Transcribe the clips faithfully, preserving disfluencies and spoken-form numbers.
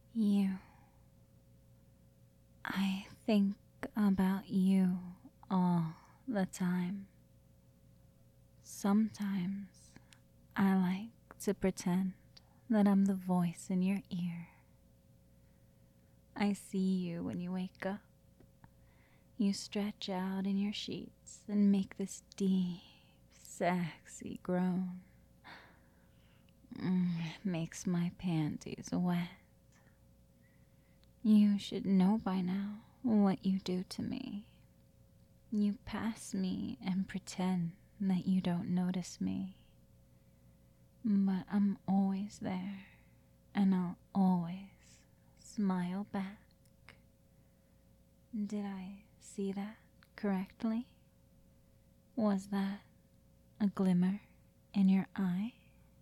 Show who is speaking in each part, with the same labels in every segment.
Speaker 1: You. I think about you all the time. Sometimes I like to pretend that I'm the voice in your ear. I see you when you wake up. You stretch out in your sheets and make this deep, sexy groan. Mm, it makes my panties wet. You should know by now what you do to me. You pass me and pretend that you don't notice me. But I'm always there, and I'll always smile back. Did I see that correctly? Was that a glimmer in your eye?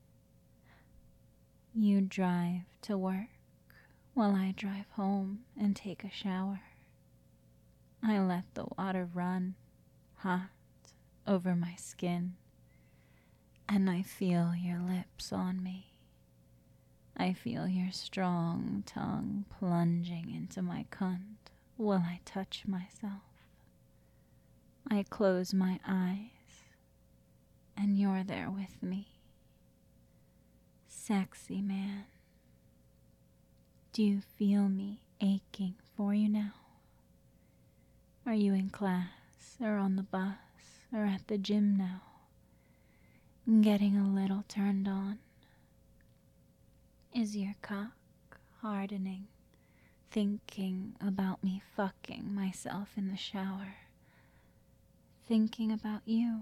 Speaker 1: You drive to work while I drive home and take a shower. I let the water run hot over my skin, and I feel your lips on me. I feel your strong tongue plunging into my cunt while I touch myself. I close my eyes, and you're there with me. Sexy man, do you feel me aching for you now? Are you in class or on the bus or at the gym now? Getting a little turned on? Is your cock hardening, thinking about me fucking myself in the shower, thinking about you?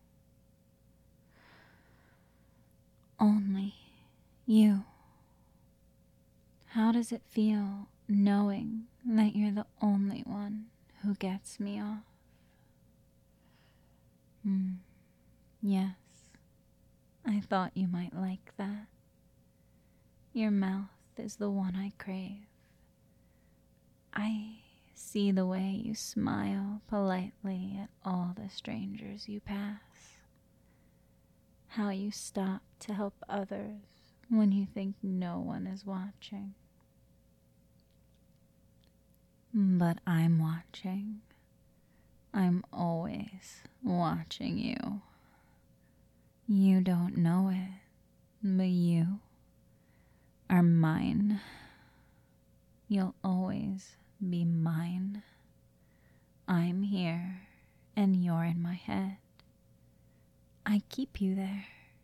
Speaker 1: Only you. How does it feel knowing that you're the only one who gets me off? Hmm. Yes, I thought you might like that. Your mouth is the one I crave. I see the way you smile politely at all the strangers you pass. How you stop to help others when you think no one is watching. But I'm watching. I'm always watching you. You don't know it, but you are mine. You'll always be mine. I'm here, and you're in my head. I keep you there.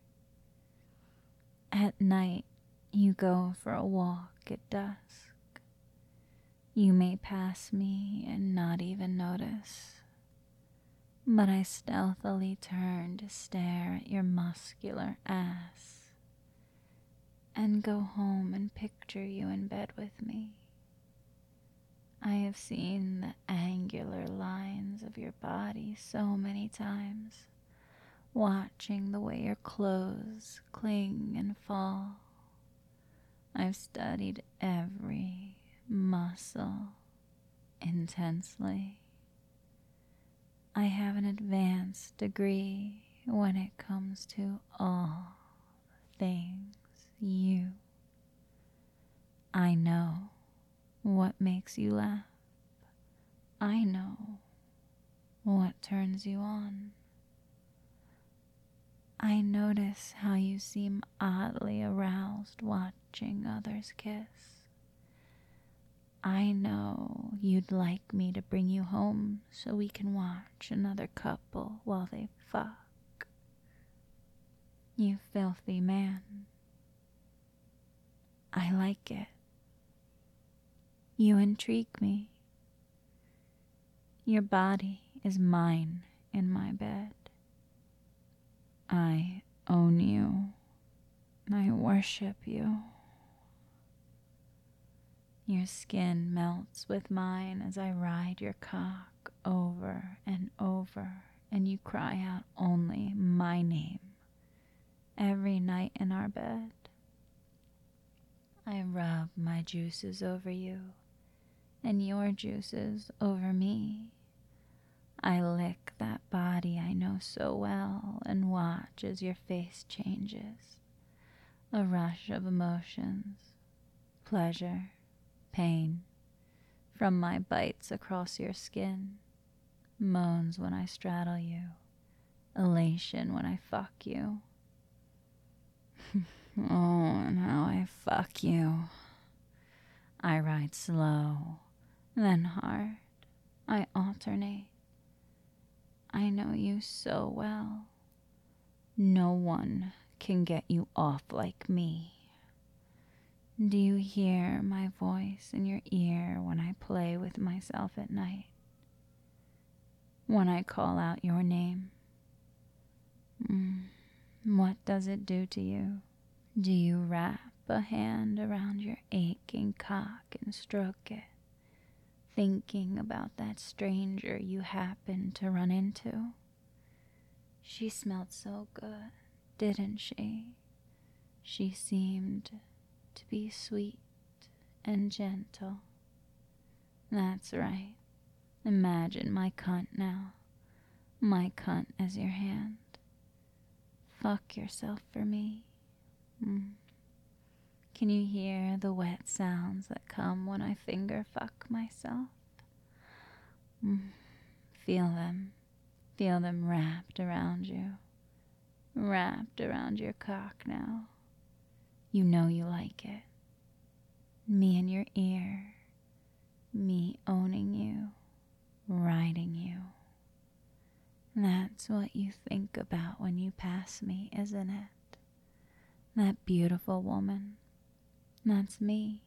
Speaker 1: At night, you go for a walk at dusk. You may pass me and not even notice, but I stealthily turn to stare at your muscular ass and go home and picture you in bed with me. I have seen the angular lines of your body so many times, watching the way your clothes cling and fall. I've studied every muscle intensely. I have an advanced degree when it comes to all things you. I know what makes you laugh. I know what turns you on. I notice how you seem oddly aroused watching others kiss. I know you'd like me to bring you home so we can watch another couple while they fuck. You filthy man. I like it. You intrigue me. Your body is mine in my bed. I own you. I worship you. Your skin melts with mine as I ride your cock over and over, and you cry out only my name every night in our bed. I rub my juices over you, and your juices over me. I lick that body I know so well and watch as your face changes. A rush of emotions, pleasure, pain from my bites across your skin, moans when I straddle you, elation when I fuck you. Oh, and how I fuck you. I ride slow, then hard. I alternate. I know you so well. No one can get you off like me. Do you hear my voice in your ear when I play with myself at night? When I call out your name? Mm, what does it do to you? Do you wrap a hand around your aching cock and stroke it, thinking about that stranger you happened to run into? She smelled so good, didn't she? She seemed to be sweet and gentle. That's right. Imagine my cunt now. My cunt as your hand. Fuck yourself for me. Mm. Can you hear the wet sounds that come when I finger fuck myself? Mm. Feel them. Feel them wrapped around you. Wrapped around your cock now. You know you like it. Me in your ear. Me owning you. Riding you. That's what you think about when you pass me, isn't it? That beautiful woman. That's me.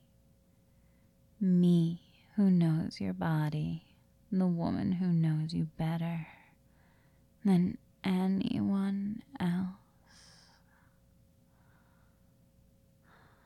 Speaker 1: Me who knows your body. The woman who knows you better than anyone else.